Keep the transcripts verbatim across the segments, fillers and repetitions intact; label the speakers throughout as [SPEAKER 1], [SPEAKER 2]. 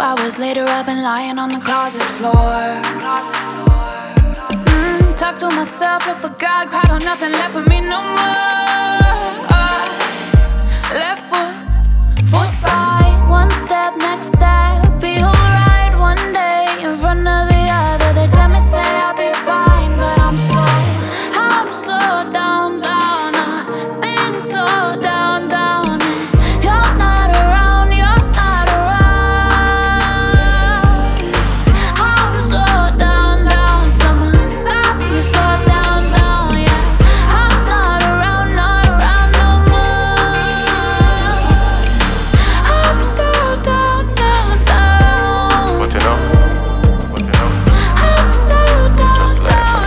[SPEAKER 1] hours later, I've been lying on the closet floor. Mm, talk to myself, look for God, cried on nothing left for me no more. Left foot, foot right, one step, next step, be alright one day in front of the other. They tell me say I'll be fine, but I'm so, I'm so down, down. I've been so down, down. You're not around, you're not around. I'm so down, down. Someone stop me, slow down, down, yeah. I'm not around, not around no more. I'm so down, down, down.
[SPEAKER 2] What you know? What you know?
[SPEAKER 1] I'm so down,
[SPEAKER 2] Just like
[SPEAKER 1] down,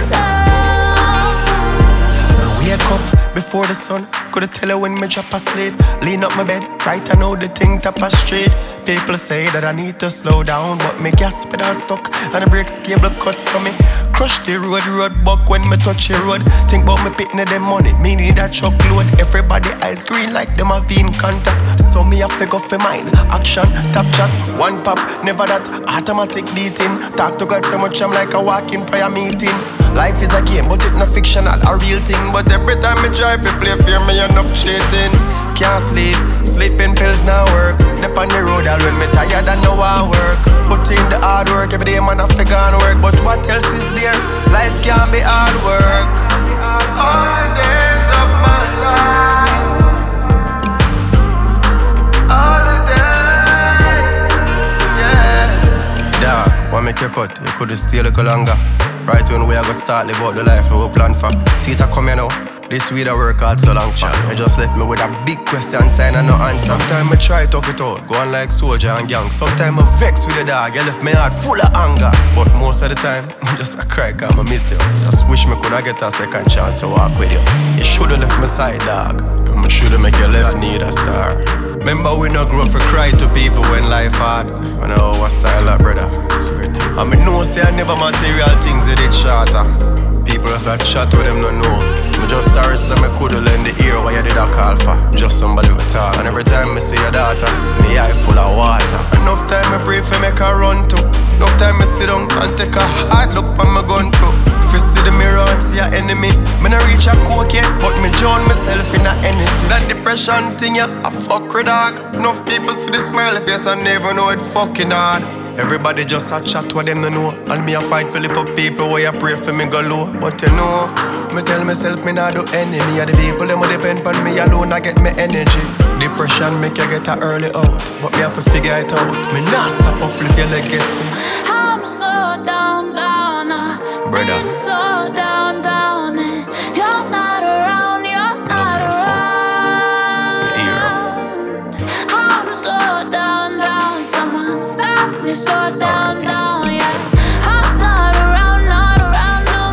[SPEAKER 1] down.
[SPEAKER 3] Me wake up before the sun. Coulda tell her when me drop asleep. Lean up my bed, right I know the thing tap a straight. People say that I need to slow down, but me gas pedal stuck and the brakes cable cut. So me crush the road, road buck when me touch the road. Think about me pitting them money, me need a truckload. Everybody eyes green like them have in contact. So me a figure for mine, action, top chat, one pop, never that automatic beating. Talk to God so much I'm like a walking prayer meeting. Life is a game, but it's no fictional, a real thing. But every time I drive, you play fear, me end up cheating. Can't sleep, sleeping pills now work. Dep on the road, all when me tired and know I work. Put in the hard work, every day man I figure and work. But what else is there? Life can't be hard work. All the days of my life, all the days, yeah. Dog, what make you cut? You coulda stay a little longer. Right when we are gonna start live out the life we plan for. Tita come here now, this weed I work hard so long for. You just left me with a big question sign and no answer. Sometimes I try tough it out, go on like soldier and gang. Sometimes I vex with the dog, you left me heart full of anger. But most of the time, I just a cry cause I miss you. Just wish me coulda get a second chance to walk with you. You shoulda left my side, dog. I shoulda make you left need a star. Remember we no grow for cry to people when life hard. I know what style that brother, swear to you. I mean no say I never material things with it shorter. People just a chat with them no know. Me just sorry so me coulda lend the ear what you did a call for. Just somebody with talk. And every time me see your daughter, me eye full of water. Enough time me pray for make her run to. Enough time me sit down and take a hard look on my gun too. If you see the mirror and see your enemy, me no reach a coke yet, but me drown myself in a Hennessy. That depression thing yeah, I fuck with dog. Enough people see the smile face and never know it fucking hard. Everybody just a chat what them no know. And me a fight for live for people where you pray for me go low. But you know, me tell myself me not do enemy. And the people them who depend on me alone I get me energy. Depression make you get a early out, but me have to figure it out. Me not stop up live your legacy.
[SPEAKER 1] I'm so down, down, uh,
[SPEAKER 3] Brother.
[SPEAKER 1] been so down, down, and you're not around, you're not around. I'm so down, down, someone stop me, slow down, down, yeah. I'm not around, not around no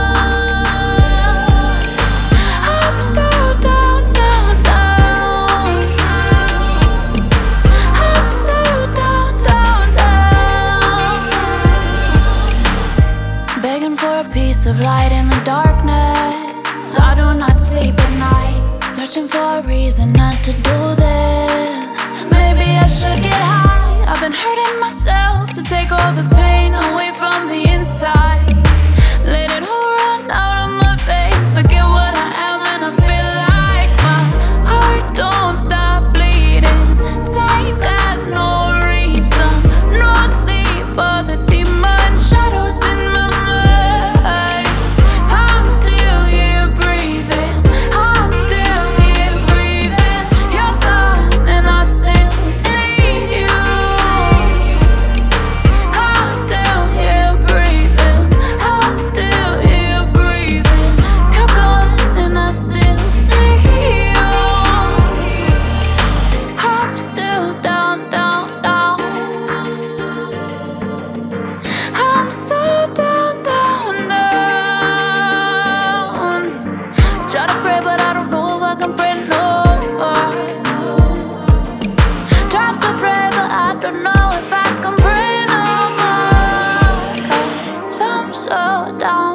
[SPEAKER 1] more. I'm so down, down, down. I'm so down, down, down. Begging for a piece of light in the darkness. I do not sleep at night, searching for a reason not to do this. Maybe I should get high. I've been hurting myself to take all the pain away from the inside. Let it all run out of my veins. Forget what I am and I feel like my heart don't stop bleeding. Time got no reason, no sleep for the demon shadows in my mind. I'm still here breathing, I'm still here breathing. You're gone and I still need you. I'm still here breathing, I'm still here breathing. You're gone and I still see you. I'm still down, down, down. I'm so down, down, down. Try to pray but I don't know if I can pray no more. Try to pray but I don't know if I can pray no more. 'Cause I'm so down.